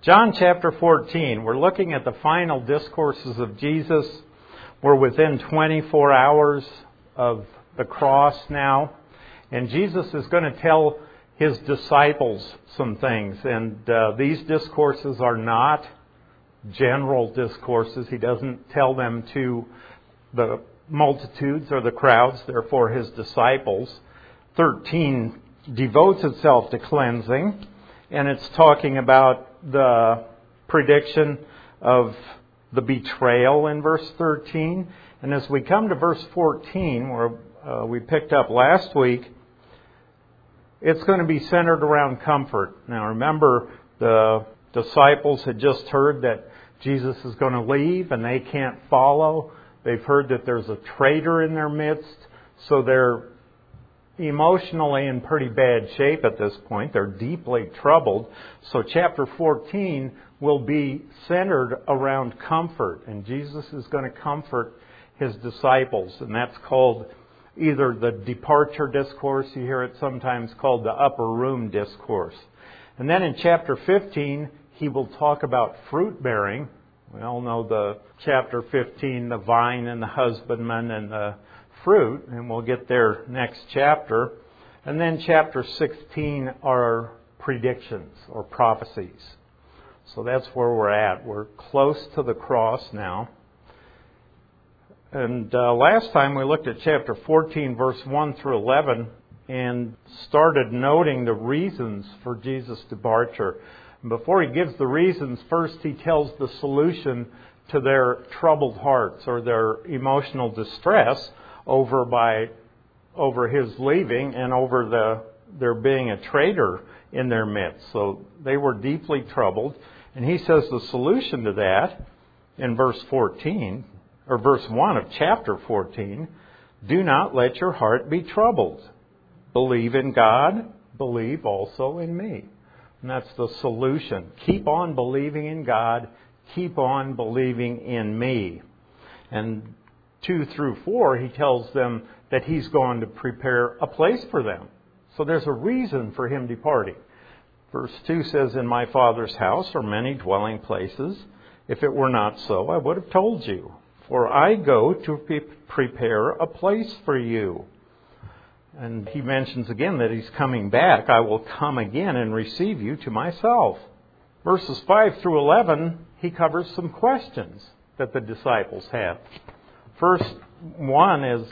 John chapter 14, we're looking at the final discourses of Jesus. We're within 24 hours of the cross now. And Jesus is going to tell His disciples some things. And these discourses are not general discourses. He doesn't tell them to the multitudes or the crowds. They're for His disciples. 13 devotes itself to cleansing. And it's talking about the prediction of the betrayal in verse 13. And as we come to verse 14, where we picked up last week, it's going to be centered around comfort. Now remember, the disciples had just heard that Jesus is going to leave and they can't follow. They've heard that there's a traitor in their midst, so they're emotionally in pretty bad shape at this point. They're deeply troubled. So chapter 14 will be centered around comfort. And Jesus is going to comfort His disciples. And that's called either the departure discourse. You hear it sometimes called the upper room discourse. And then in chapter 15, He will talk about fruit bearing. We all know the chapter 15, the vine and the husbandman and the fruit, and we'll get there next chapter. And then chapter 16 are predictions or prophecies. So that's where we're at. We're close to the cross now. And last time we looked at chapter 14, verse 1 through 11, and started noting the reasons for Jesus' departure. And before He gives the reasons, first He tells the solution to their troubled hearts or their emotional distress over His leaving and over there being a traitor in their midst. So they were deeply troubled. And He says the solution to that in verse 14, or verse 1 of chapter 14, do not let your heart be troubled. Believe in God, believe also in me. And that's the solution. Keep on believing in God, keep on believing in me. And 2 through 4, He tells them that He's going to prepare a place for them. So there's a reason for Him departing. Verse 2 says, in my Father's house are many dwelling places. If it were not so, I would have told you. For I go to prepare a place for you. And He mentions again that He's coming back. I will come again and receive you to myself. Verses 5 through 11, He covers some questions that the disciples have. First one is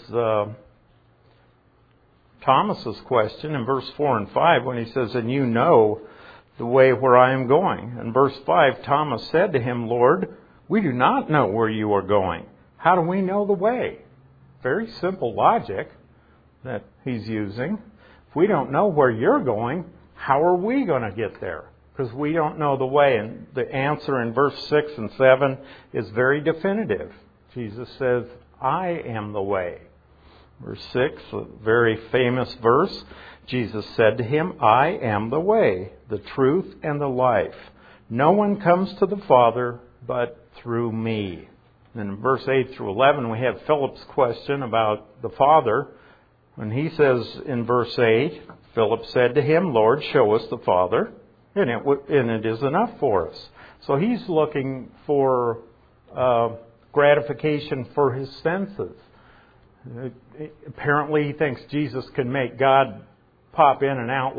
Thomas's question in verse 4 and 5 when he says, and you know the way where I am going. In verse 5, Thomas said to Him, Lord, we do not know where you are going. How do we know the way? Very simple logic that He's using. If we don't know where you're going, how are we going to get there? Because we don't know the way. And the answer in verse 6 and 7 is very definitive. Jesus says, I am the way. Verse 6, a very famous verse. Jesus said to him, I am the way, the truth, and the life. No one comes to the Father but through me. And in verse 8 through 11, we have Philip's question about the Father. When he says in verse 8, Philip said to Him, Lord, show us the Father, and it is enough for us. So he's looking for gratification for his senses. Apparently he thinks Jesus can make God pop in and out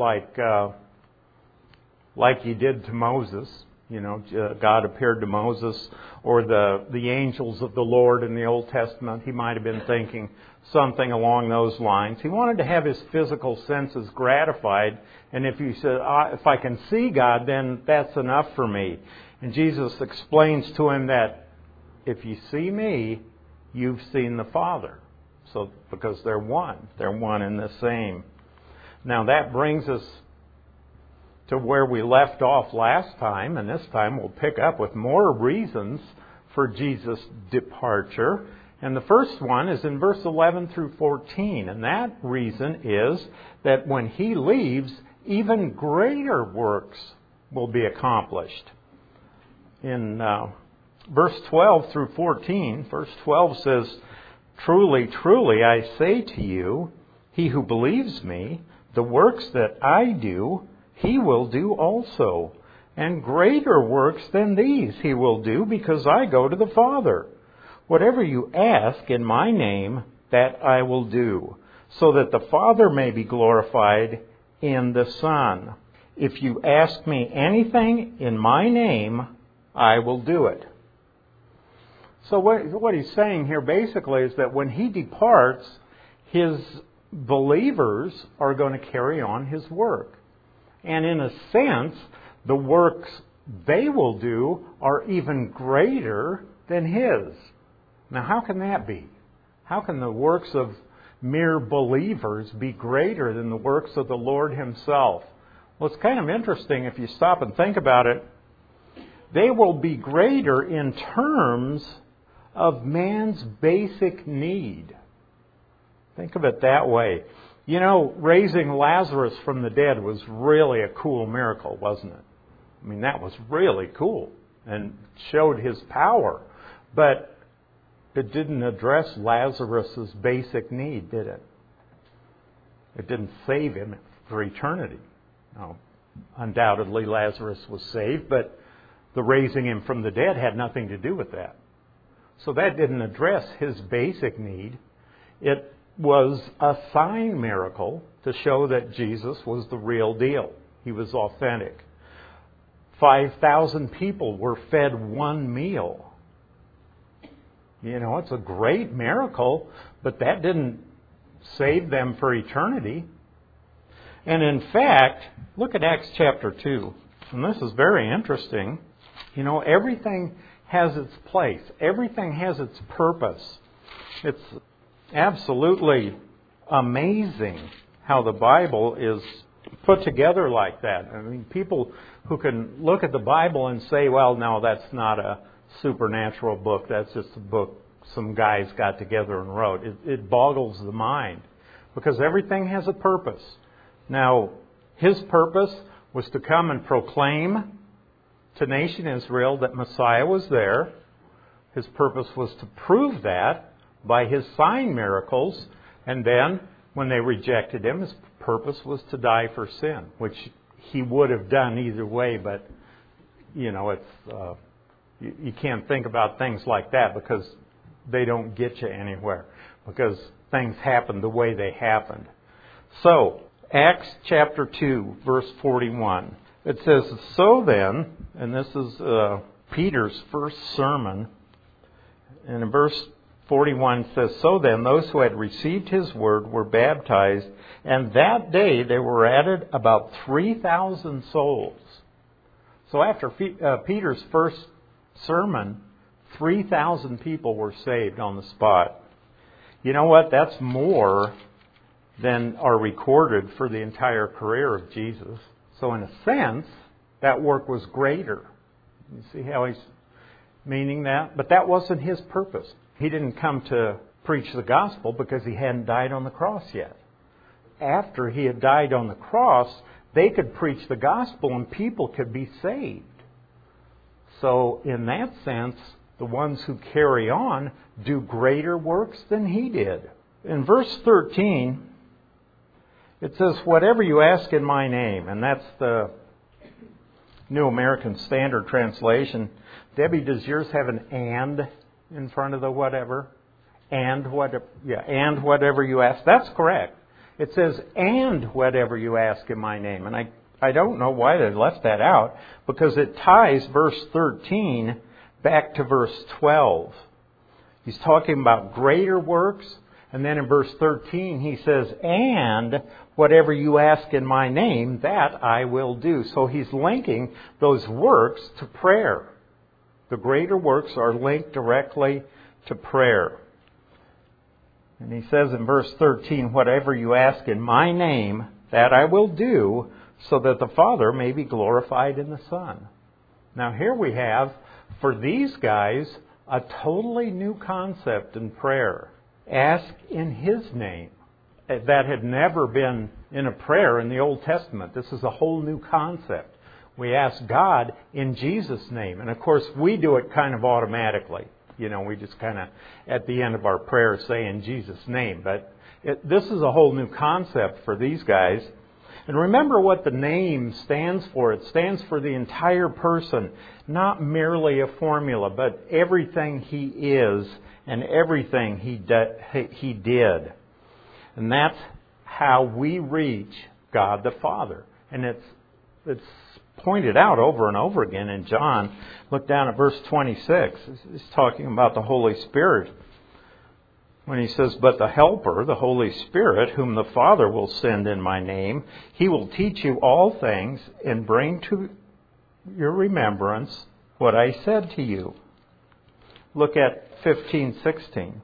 like He did to Moses. You know, God appeared to Moses, or the angels of the Lord in the Old Testament. He might have been thinking something along those lines. He wanted to have his physical senses gratified, and if he said, if I can see God, then that's enough for me. And Jesus explains to him that if you see me, you've seen the Father. So, because they're one and the same. Now that brings us to where we left off last time, and this time we'll pick up with more reasons for Jesus' departure. And the first one is in verse 11 through 14, and that reason is that when He leaves, even greater works will be accomplished. In verse 12 through 14, verse 12 says, Truly, truly, I say to you, he who believes me, the works that I do, he will do also. and greater works than these he will do, because I go to the Father. Whatever you ask in my name, that I will do, so that the Father may be glorified in the Son. If you ask me anything in my name, I will do it. So what he's saying here basically is that when he departs, his believers are going to carry on his work. And in a sense, the works they will do are even greater than his. Now, how can that be? How can the works of mere believers be greater than the works of the Lord himself? Well, it's kind of interesting if you stop and think about it. They will be greater in terms of man's basic need. Think of it that way. You know, raising Lazarus from the dead was really a cool miracle, wasn't it? I mean, that was really cool and showed his power. But it didn't address Lazarus' basic need, did it? It didn't save him for eternity. Now, undoubtedly Lazarus was saved, but the raising him from the dead had nothing to do with that. So that didn't address his basic need. It was a sign miracle to show that Jesus was the real deal. He was authentic. 5,000 people were fed one meal. You know, it's a great miracle, but that didn't save them for eternity. And in fact, look at Acts chapter 2. And this is very interesting. You know, everything has its place. Everything has its purpose. It's absolutely amazing how the Bible is put together like that. I mean, people who can look at the Bible and say, well, no, that's not a supernatural book. That's just a book some guys got together and wrote. It boggles the mind because everything has a purpose. Now, his purpose was to come and proclaim to nation Israel that Messiah was there. His purpose was to prove that by his sign miracles. And then, when they rejected him, his purpose was to die for sin, which he would have done either way. But, you know, it's you can't think about things like that because they don't get you anywhere, because things happen the way they happened. So, Acts chapter 2, verse 41. It says, so then, and this is Peter's first sermon, and in verse 41 it says, so then those who had received his word were baptized, and that day there were added about 3,000 souls. So after Peter's first sermon, 3,000 people were saved on the spot. You know what? That's more than are recorded for the entire career of Jesus. So in a sense, that work was greater. You see how he's meaning that? But that wasn't his purpose. He didn't come to preach the gospel because he hadn't died on the cross yet. After he had died on the cross, they could preach the gospel and people could be saved. So in that sense, the ones who carry on do greater works than he did. In verse 13, it says, whatever you ask in my name, and that's the New American Standard Translation. Debbie, does yours have an and in front of the whatever? And whatever you ask. That's correct. It says, and whatever you ask in my name. And I don't know why they left that out, because it ties verse 13 back to verse 12. He's talking about greater works. And then in verse 13 he says, and whatever you ask in my name, that I will do. So he's linking those works to prayer. The greater works are linked directly to prayer. And he says in verse 13, whatever you ask in my name, that I will do, so that the Father may be glorified in the Son. Now here we have, for these guys, a totally new concept in prayer. Ask in his name. That had never been in a prayer in the Old Testament. This is a whole new concept. We ask God in Jesus' name. And of course, we do it kind of automatically. You know, we just kind of, at the end of our prayer, say in Jesus' name. But this is a whole new concept for these guys. And remember what the name stands for. It stands for the entire person, not merely a formula, but everything He is and everything He did. And that's how we reach God the Father. And it's pointed out over and over again in John. Look down at verse 26. He's talking about the Holy Spirit. When he says, "But the Helper, the Holy Spirit, whom the Father will send in my name, He will teach you all things and bring to your remembrance what I said to you." Look at 15:16.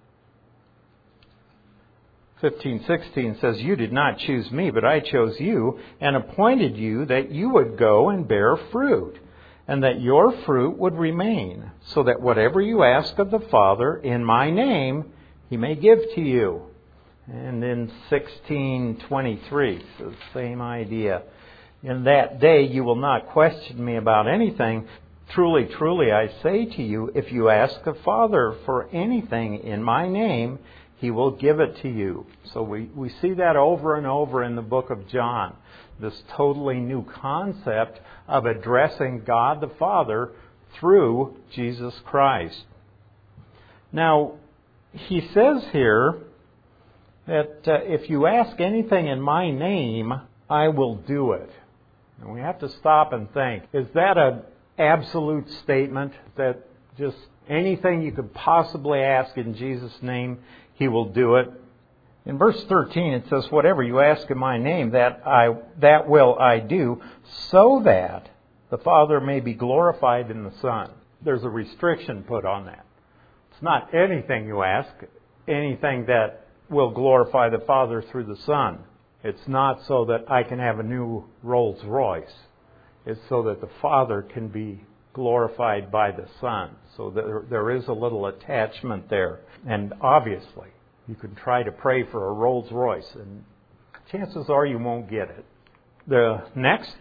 15:16 says, "You did not choose me, but I chose you and appointed you that you would go and bear fruit, and that your fruit would remain, so that whatever you ask of the Father in my name, He may give to you." And in 16:23, it's the same idea. "In that day you will not question me about anything. Truly, truly, I say to you, if you ask the Father for anything in my name, He will give it to you." So we see that over and over in the book of John. This totally new concept of addressing God the Father through Jesus Christ. Now, He says here that if you ask anything in my name, I will do it. And we have to stop and think, is that an absolute statement that just anything you could possibly ask in Jesus' name, He will do it? In verse 13 it says, "Whatever you ask in my name, that will I do, so that the Father may be glorified in the Son." There's a restriction put on that. It's not anything you ask, anything that will glorify the Father through the Son. It's not so that I can have a new Rolls Royce. It's so that the Father can be glorified by the Son. So there is a little attachment there. And obviously, you can try to pray for a Rolls Royce, and chances are you won't get it. The next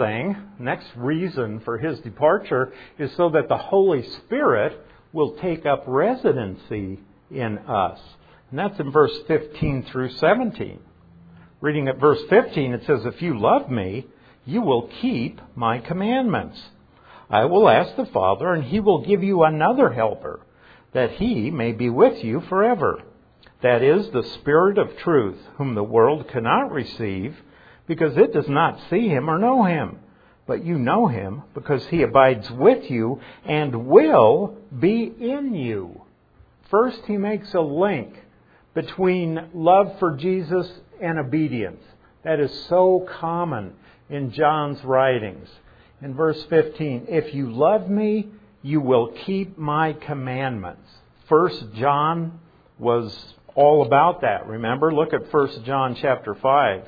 reason for His departure is so that the Holy Spirit will take up residency in us. And that's in verse 15 through 17. Reading at verse 15, it says, "If you love me, you will keep my commandments. I will ask the Father, and He will give you another helper, that He may be with you forever. That is the Spirit of truth, whom the world cannot receive, because it does not see Him or know Him. But you know Him, because He abides with you and will be in you." First, He makes a link between love for Jesus and obedience. That is so common in John's writings. In verse 15, "If you love me, you will keep my commandments." 1 John was all about that. Remember? Look at 1 John chapter 5.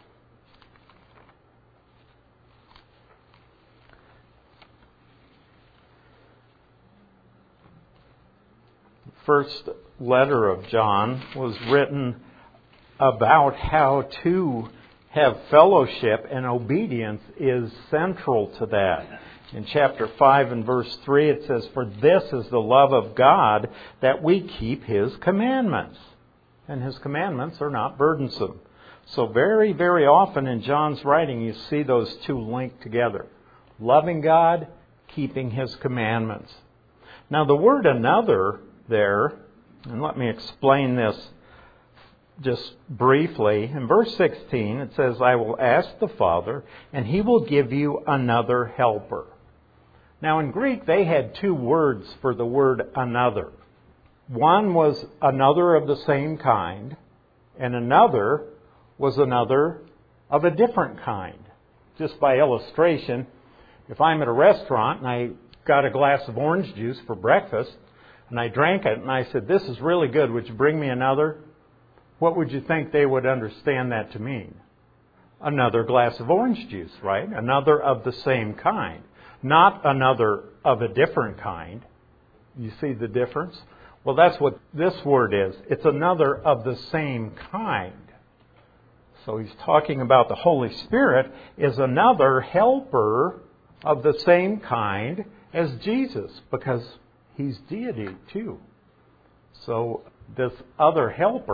First letter of John was written about how to have fellowship, and obedience is central to that. In chapter 5 and verse 3 it says, "For this is the love of God, that we keep His commandments." And His commandments are not burdensome. So very, very often in John's writing you see those two linked together. Loving God, keeping His commandments. Now the word "another" there, and let me explain this just briefly. In verse 16 it says, "I will ask the Father, and He will give you another helper." Now in Greek they had two words for the word "another." One was another of the same kind, and another was another of a different kind. Just by illustration, if I'm at a restaurant and I got a glass of orange juice for breakfast, and I drank it, and I said, "This is really good, would you bring me another?" What would you think they would understand that to mean? Another glass of orange juice, right? Another of the same kind. Not another of a different kind. You see the difference? Well, that's what this word is. It's another of the same kind. So he's talking about the Holy Spirit is another helper of the same kind as Jesus, because He's deity too. So this other helper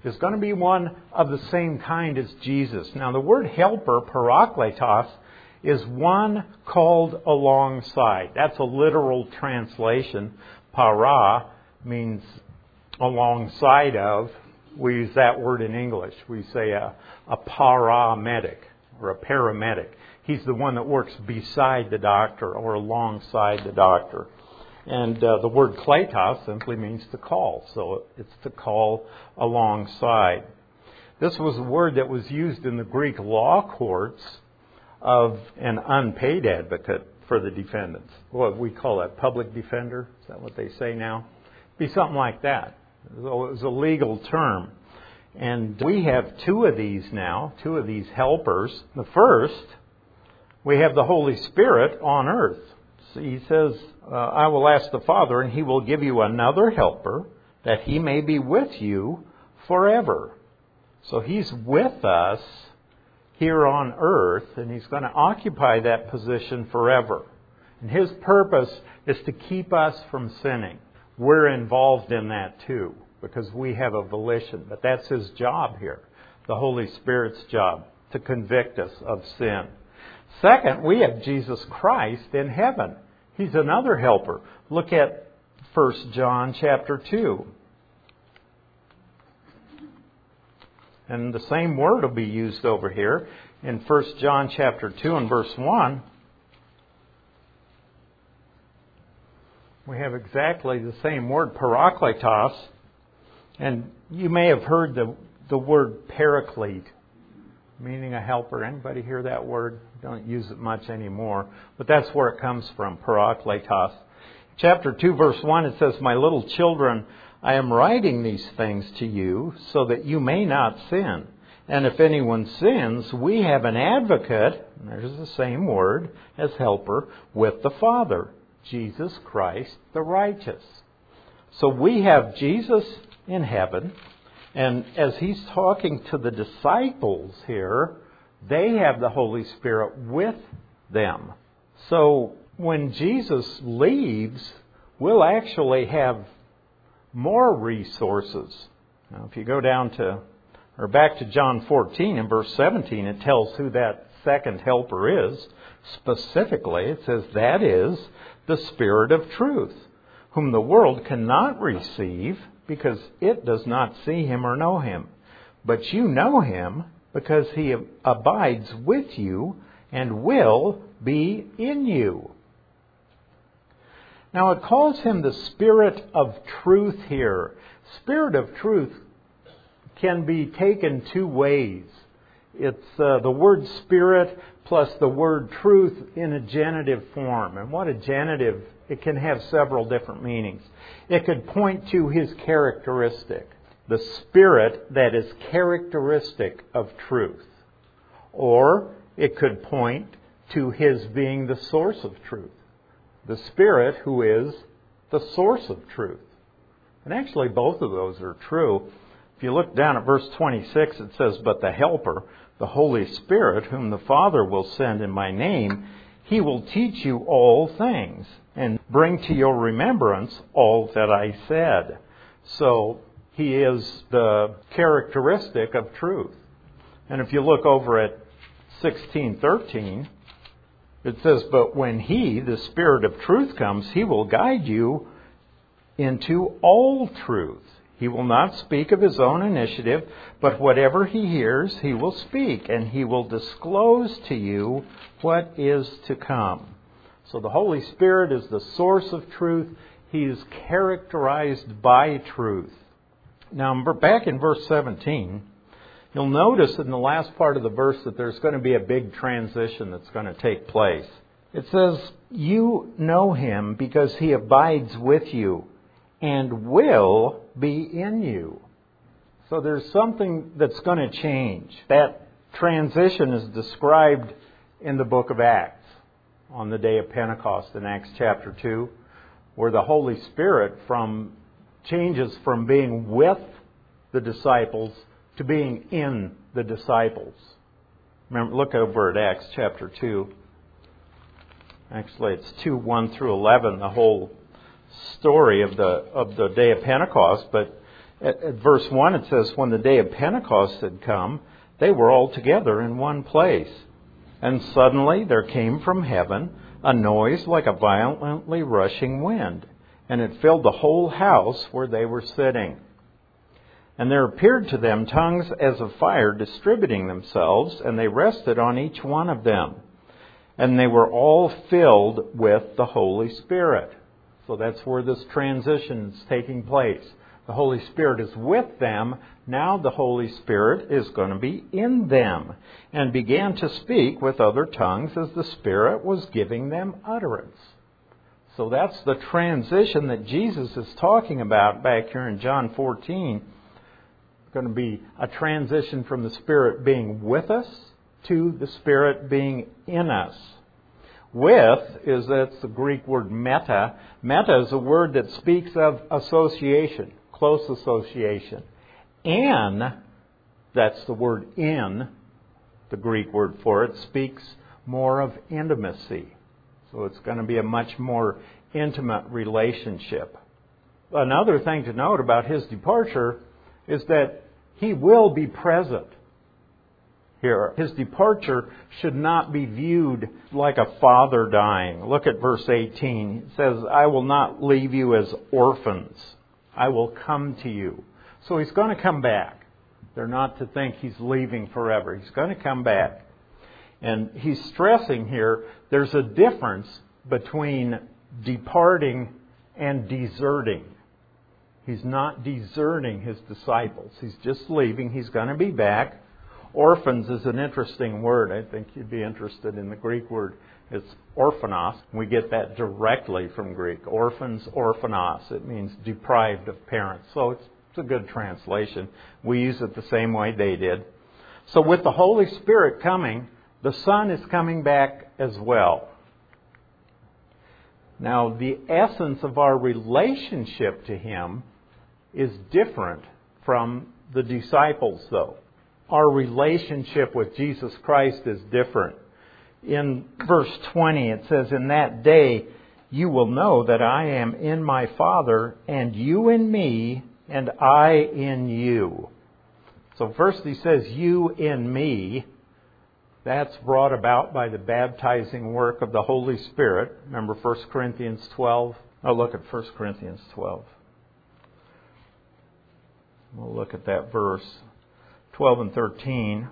is going to be one of the same kind as Jesus. Now, the word helper, parakletos, is one called alongside. That's a literal translation. Para means alongside of. We use that word in English. We say a paramedic or a paramedic. He's the one that works beside the doctor or alongside the doctor. And the word kletos simply means to call. So it's to call alongside. This was a word that was used in the Greek law courts of an unpaid advocate for the defendants. What we call that, public defender? Is that what they say now? It'd be something like that. It was a legal term. And we have two of these now, two of these helpers. The first, we have the Holy Spirit on earth. So he says, I will ask the Father, and He will give you another helper, that He may be with you forever. So He's with us here on earth, and He's going to occupy that position forever. And His purpose is to keep us from sinning. We're involved in that too, because we have a volition. But that's His job here, the Holy Spirit's job, to convict us of sin. Second, we have Jesus Christ in heaven. He's another helper. Look at 1 John chapter 2. And the same word will be used over here in 1 John chapter 2 and verse 1. We have exactly the same word, parakletos. And you may have heard the word paraclete, meaning a helper. Anybody hear that word? Don't use it much anymore. But that's where it comes from, parakletos. Chapter 2, verse 1, it says, My little children, I am writing these things to you so that you may not sin. And if anyone sins, we have an advocate, and there's the same word as helper, with the Father, Jesus Christ the righteous. So we have Jesus in heaven, and as He's talking to the disciples here, they have the Holy Spirit with them. So when Jesus leaves, we'll actually have more resources. Now, if you go back to John 14 and verse 17, it tells who that second helper is. Specifically, it says, that is the Spirit of truth, whom the world cannot receive because it does not see Him or know Him. But you know Him because He abides with you and will be in you. Now it calls Him the Spirit of truth here. Spirit of truth can be taken two ways. It's the word spirit plus the word truth in a genitive form. And what a genitive, it can have several different meanings. It could point to His characteristic, the Spirit that is characteristic of truth. Or it could point to His being the source of truth. The Spirit who is the source of truth. And actually both of those are true. If you look down at verse 26, it says, But the Helper, the Holy Spirit, whom the Father will send in my name, He will teach you all things and bring to your remembrance all that I said. So He is the characteristic of truth. And if you look over at 16:13, it says, But when He, the Spirit of truth, comes, He will guide you into all truth. He will not speak of His own initiative, but whatever He hears, He will speak, and He will disclose to you what is to come. So the Holy Spirit is the source of truth. He is characterized by truth. Now, back in verse 17, you'll notice in the last part of the verse that there's going to be a big transition that's going to take place. It says, You know Him because He abides with you and will be in you. So there's something that's going to change. That transition is described in the book of Acts on the day of Pentecost in Acts chapter 2, where the Holy Spirit changes from being with the disciples to being in the disciples. Remember, look over at Acts chapter 2. Actually, it's 2:1 through 11, the whole story of the day of Pentecost. But At verse 1 it says, when the day of Pentecost had come, they were all together in one place. And suddenly there came from heaven a noise like a violently rushing wind, and it filled the whole house where they were sitting. And there appeared to them tongues as of fire distributing themselves, and they rested on each one of them. And they were all filled with the Holy Spirit. So that's where this transition is taking place. The Holy Spirit is with them. Now the Holy Spirit is going to be in them. And began to speak with other tongues as the Spirit was giving them utterance. So that's the transition that Jesus is talking about back here in John 14. Going to be a transition from the Spirit being with us to the Spirit being in us. That's the Greek word meta. Meta is a word that speaks of association, close association. And, that's the word in, the Greek word for it, speaks more of intimacy. So it's going to be a much more intimate relationship. Another thing to note about His departure is that He will be present here. His departure should not be viewed like a father dying. Look at verse 18. It says, I will not leave you as orphans. I will come to you. So He's going to come back. They're not to think He's leaving forever. He's going to come back. And He's stressing here, there's a difference between departing and deserting. He's not deserting His disciples. He's just leaving. He's going to be back. Orphans is an interesting word. I think you'd be interested in the Greek word. It's orphanos. We get that directly from Greek. Orphans, orphanos. It means deprived of parents. So it's a good translation. We use it the same way they did. So with the Holy Spirit coming, the Son is coming back as well. Now, the essence of our relationship to Him is different from the disciples, though. Our relationship with Jesus Christ is different. In verse 20, it says, in that day you will know that I am in my Father, and you in me, and I in you. So first He says, you in me. That's brought about by the baptizing work of the Holy Spirit. Remember 1 Corinthians 12? Oh, look at 1 Corinthians 12. We'll look at that verse. 12 and 13.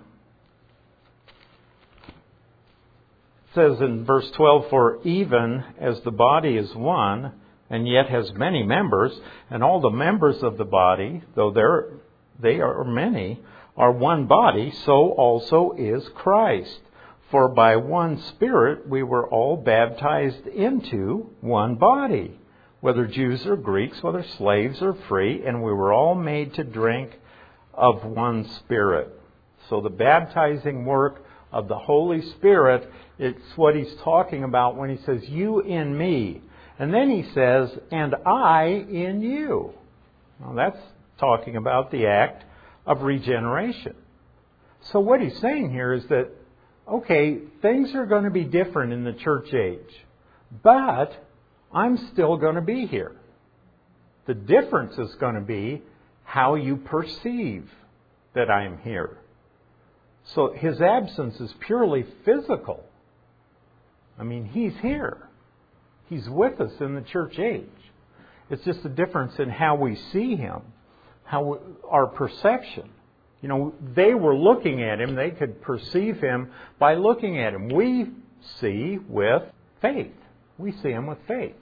It says in verse 12, for even as the body is one, and yet has many members, and all the members of the body, though they are many, are one body, so also is Christ. For by one Spirit we were all baptized into one body, whether Jews or Greeks, whether slaves or free, and we were all made to drink of one Spirit. So the baptizing work of the Holy Spirit, it's what He's talking about when He says, you in me. And then He says, and I in you. Now that's talking about the act of regeneration. So what He's saying here is that, okay, things are going to be different in the church age, but I'm still going to be here. The difference is going to be how you perceive that I am here. So His absence is purely physical. I mean, He's here. He's with us in the church age. It's just a difference in how we see Him, our perception. You know, they were looking at Him. They could perceive Him by looking at Him. We see with faith. We see Him with faith.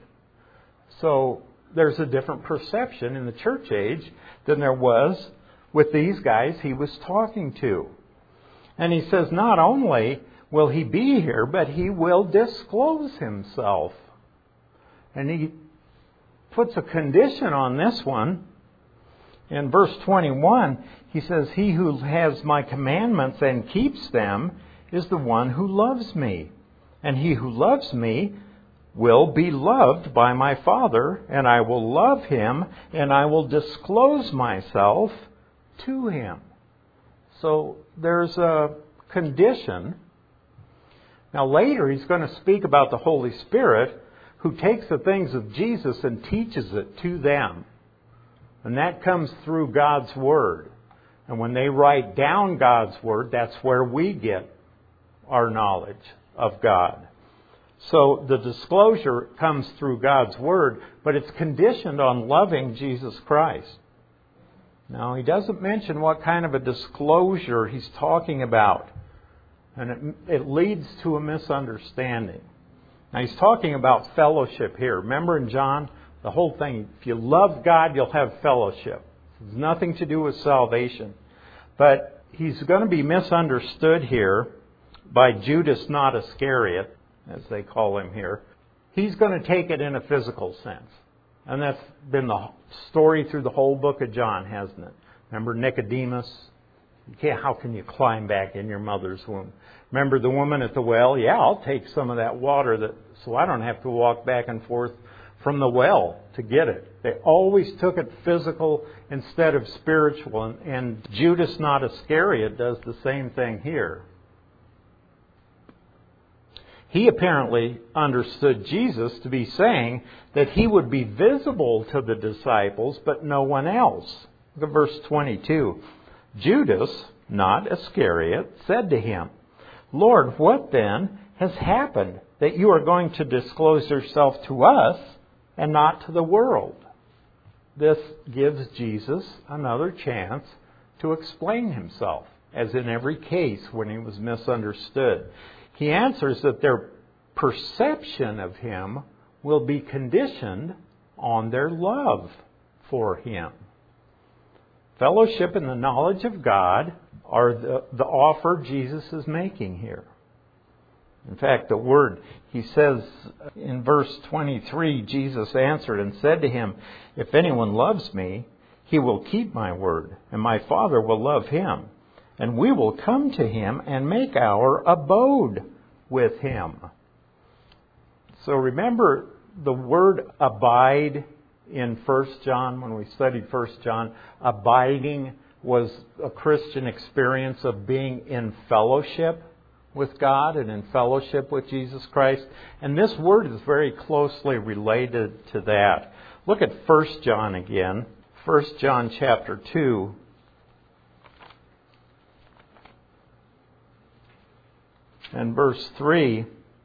So there's a different perception in the church age than there was with these guys He was talking to. And He says not only will He be here, but He will disclose Himself. And He puts a condition on this one. In verse 21, He says, he who has my commandments and keeps them is the one who loves me. And he who loves me will be loved by my Father, and I will love him, and I will disclose myself to him. So there's a condition. Now later He's going to speak about the Holy Spirit, who takes the things of Jesus and teaches it to them. And that comes through God's Word. And when they write down God's Word, that's where we get our knowledge of God. So the disclosure comes through God's Word, but it's conditioned on loving Jesus Christ. Now, he doesn't mention what kind of a disclosure he's talking about. And it leads to a misunderstanding. Now, he's talking about fellowship here. Remember in John, the whole thing, if you love God, you'll have fellowship. It's nothing to do with salvation. But he's going to be misunderstood here by Judas, not Iscariot, as they call him here. He's going to take it in a physical sense. And that's been the story through the whole book of John, hasn't it? Remember Nicodemus? How can you climb back in your mother's womb? Remember the woman at the well? Yeah, I'll take some of that water so I don't have to walk back and forth from the well to get it. They always took it physical instead of spiritual. And Judas, not Iscariot, does the same thing here. He apparently understood Jesus to be saying that he would be visible to the disciples, but no one else. Look at verse 22. Judas, not Iscariot, said to him, Lord, what then has happened that you are going to disclose yourself to us and not to the world? This gives Jesus another chance to explain himself, as in every case when he was misunderstood. He answers that their perception of him will be conditioned on their love for him. Fellowship and the knowledge of God are the offer Jesus is making here. In fact, the word, he says in verse 23, Jesus answered and said to him, If anyone loves me, he will keep my word, and my Father will love him, and we will come to him and make our abode with him. So remember the word abide in 1 John, when we studied 1 John, abiding was a Christian experience of being in fellowship with God and in fellowship with Jesus Christ. And this word is very closely related to that. Look at 1 John again. 1 John chapter 2. And verse 3.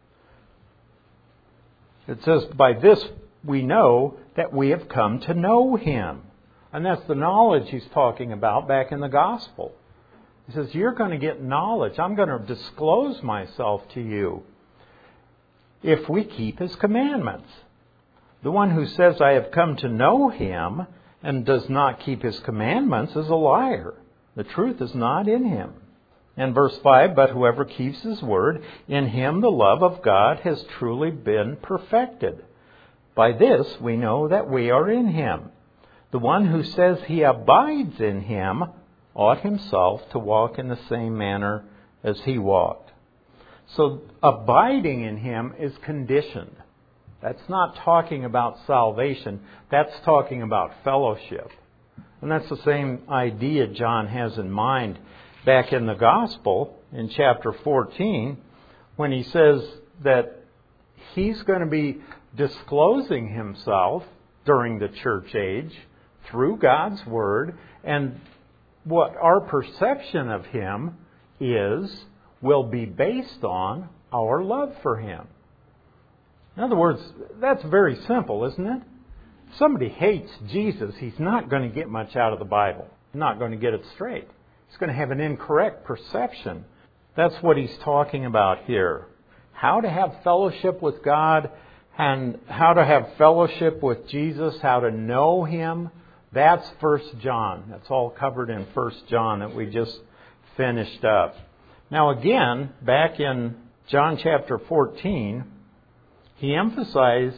It says, By this we know that we have come to know him. And that's the knowledge he's talking about back in the gospel. He says, you're going to get knowledge. I'm going to disclose myself to you if we keep his commandments. The one who says, I have come to know him and does not keep his commandments is a liar. The truth is not in him. And verse 5, But whoever keeps his word, in him the love of God has truly been perfected. By this we know that we are in him. The one who says he abides in him ought himself to walk in the same manner as he walked. So abiding in him is conditioned. That's not talking about salvation. That's talking about fellowship. And that's the same idea John has in mind back in the gospel in chapter 14 when he says that he's going to be disclosing himself during the church age through God's Word, and what our perception of him will be based on our love for him. In other words, that's very simple, isn't it? If somebody hates Jesus, he's not going to get much out of the Bible. He's not going to get it straight. He's going to have an incorrect perception. That's what he's talking about here. How to have fellowship with God and how to have fellowship with Jesus, how to know him. That's 1 John. That's all covered in 1 John that we just finished up. Now again, back in John chapter 14, he emphasizes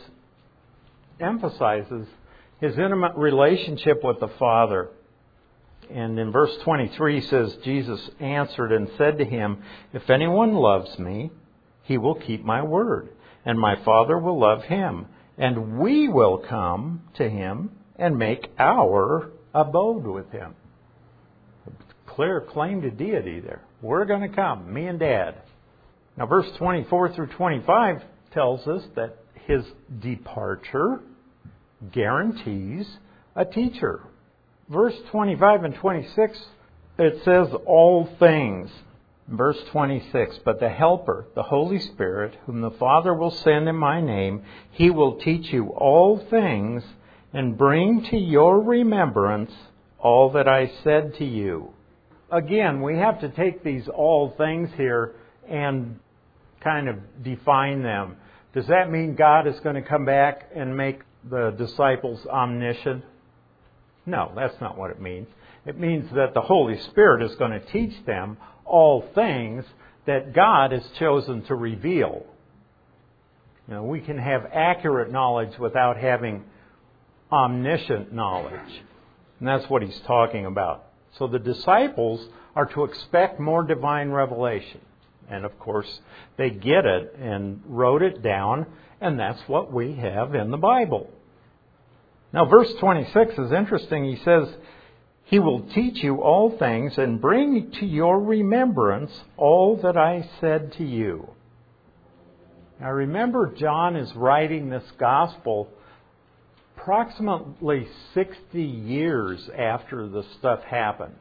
his intimate relationship with the Father. And in verse 23 says, Jesus answered and said to him, If anyone loves me, he will keep my word, and my Father will love him, and we will come to him and make our abode with him. Clear claim to deity there. We're going to come, me and Dad. Now verse 24 through 25 tells us that his departure guarantees a teacher. verse 25 and 26, it says all things. Verse 26, but the Helper, the Holy Spirit, whom the Father will send in my name, He will teach you all things and bring to your remembrance all that I said to you. Again, we have to take these all things here and kind of define them. Does that mean God is going to come back and make the disciples omniscient? No, that's not what it means. It means that the Holy Spirit is going to teach them all things that God has chosen to reveal. You know, we can have accurate knowledge without having omniscient knowledge. And that's what he's talking about. So the disciples are to expect more divine revelation. And of course, they get it and wrote it down, and that's what we have in the Bible. Now, verse 26 is interesting. He says, He will teach you all things and bring to your remembrance all that I said to you. Now, remember, John is writing this gospel approximately 60 years after the stuff happened.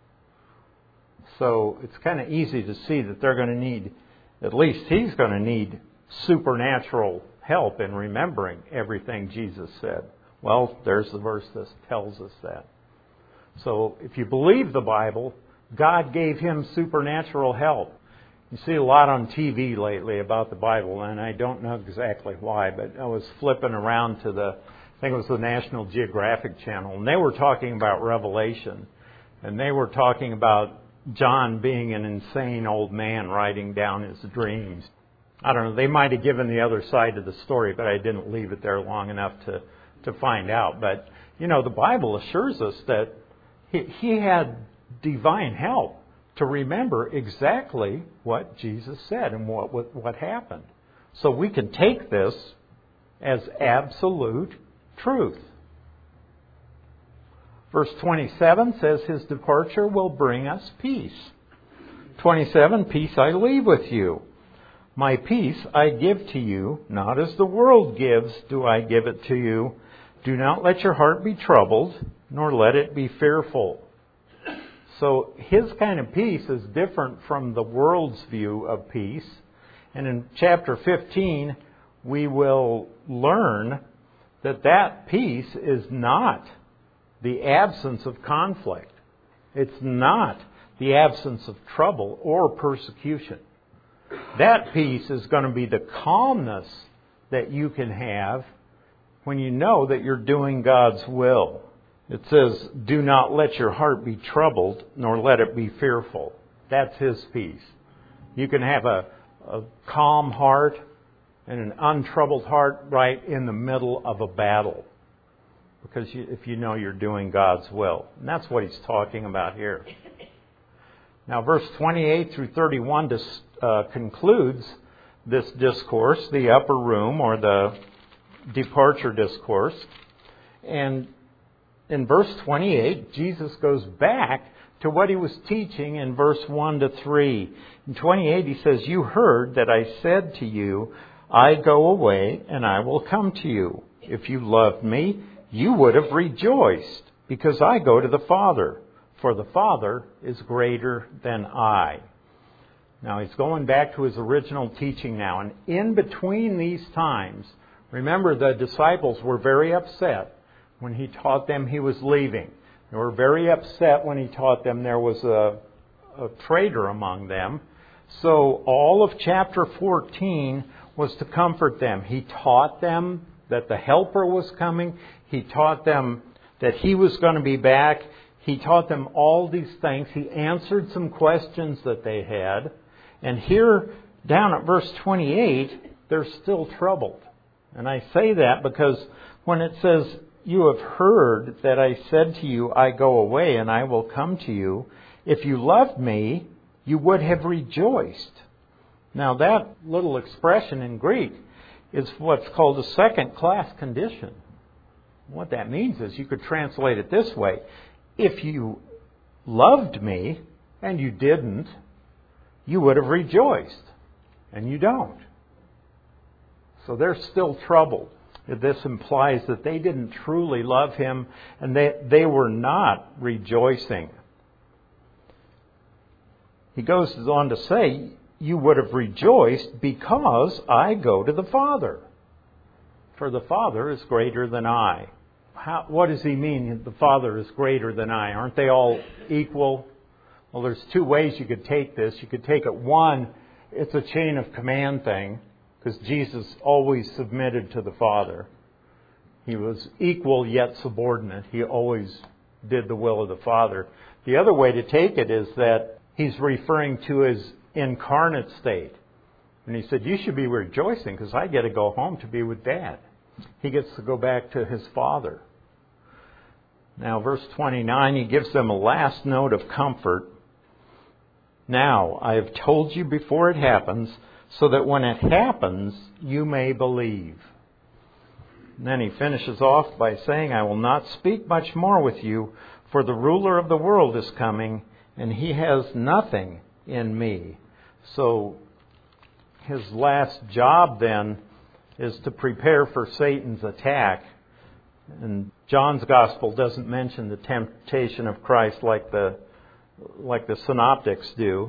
So it's kind of easy to see that they're going to need, at least he's going to need, supernatural help in remembering everything Jesus said. Well, there's the verse that tells us that. So if you believe the Bible, God gave him supernatural help. You see a lot on TV lately about the Bible, and I don't know exactly why, but I was flipping around to I think it was the National Geographic Channel, and they were talking about Revelation, and they were talking about John being an insane old man writing down his dreams. I don't know, they might have given the other side of the story, but I didn't leave it there long enough to find out. But, you know, the Bible assures us that he had divine help to remember exactly what Jesus said and what happened. So we can take this as absolute truth. Verse 27 says his departure will bring us peace. 27, peace I leave with you. My peace I give to you, not as the world gives do I give it to you. Do not let your heart be troubled, nor let it be fearful. So his kind of peace is different from the world's view of peace. And in chapter 15, we will learn that peace is not the absence of conflict. It's not the absence of trouble or persecution. That peace is going to be the calmness that you can have when you know that you're doing God's will. It says, do not let your heart be troubled, nor let it be fearful. That's his peace. You can have a calm heart and an untroubled heart right in the middle of a battle. Because if you know you're doing God's will. And that's what he's talking about here. Now, verse 28 through 31 concludes this discourse, the upper room or the departure discourse. And in verse 28, Jesus goes back to what he was teaching in verse 1 to 3. In 28, he says, you heard that I said to you, I go away and I will come to you. If you loved me, you would have rejoiced, because I go to the Father, for the Father is greater than I. Now, he's going back to his original teaching now. And in between these times, remember the disciples were very upset when he taught them he was leaving. They were very upset when he taught them there was a traitor among them. So all of chapter 14 was to comfort them. He taught them that the Helper was coming. He taught them that he was going to be back. He taught them all these things. He answered some questions that they had. And here, down at verse 28, they're still troubled. And I say that because when it says, you have heard that I said to you, I go away and I will come to you. If you loved me, you would have rejoiced. Now that little expression in Greek is what's called a second-class condition. What that means is you could translate it this way. If you loved me and you didn't, you would have rejoiced. And you don't. So they're still troubled. This implies that they didn't truly love Him and they were not rejoicing. He goes on to say, you would have rejoiced because I go to the Father. For the Father is greater than I. What does he mean, the Father is greater than I? Aren't they all equal? Well, there's two ways you could take this. You could take it, one, it's a chain of command thing, because Jesus always submitted to the Father. He was equal yet subordinate. He always did the will of the Father. The other way to take it is that he's referring to his incarnate state. And he said, you should be rejoicing because I get to go home to be with Dad. He gets to go back to his Father. Now, verse 29, he gives them a last note of comfort. Now, I have told you before it happens, so that when it happens, you may believe. And then he finishes off by saying, I will not speak much more with you, for the ruler of the world is coming, and he has nothing in me. So, his last job then is to prepare for Satan's attack. And John's Gospel doesn't mention the temptation of Christ like the synoptics do.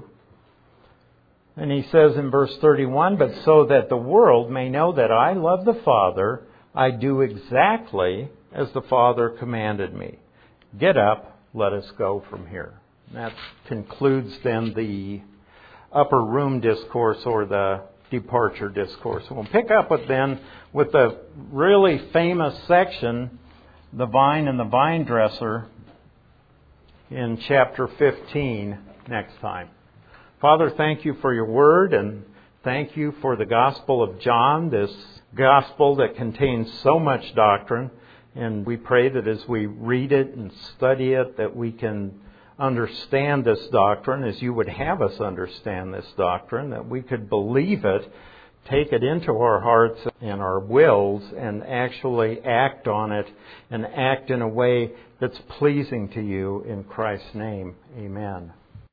And he says in verse 31, but so that the world may know that I love the Father, I do exactly as the Father commanded me. Get up, let us go from here. And that concludes then the upper room discourse or the departure discourse. And we'll pick up with the really famous section, the vine and the vine dresser, in chapter 15 next time. Father, thank you for your word, and thank you for the Gospel of John, this Gospel that contains so much doctrine. And we pray that as we read it and study it, that we can understand this doctrine as you would have us understand this doctrine, that we could believe it, take it into our hearts and our wills, and actually act on it, and act in a way that's pleasing to you. In Christ's name, amen.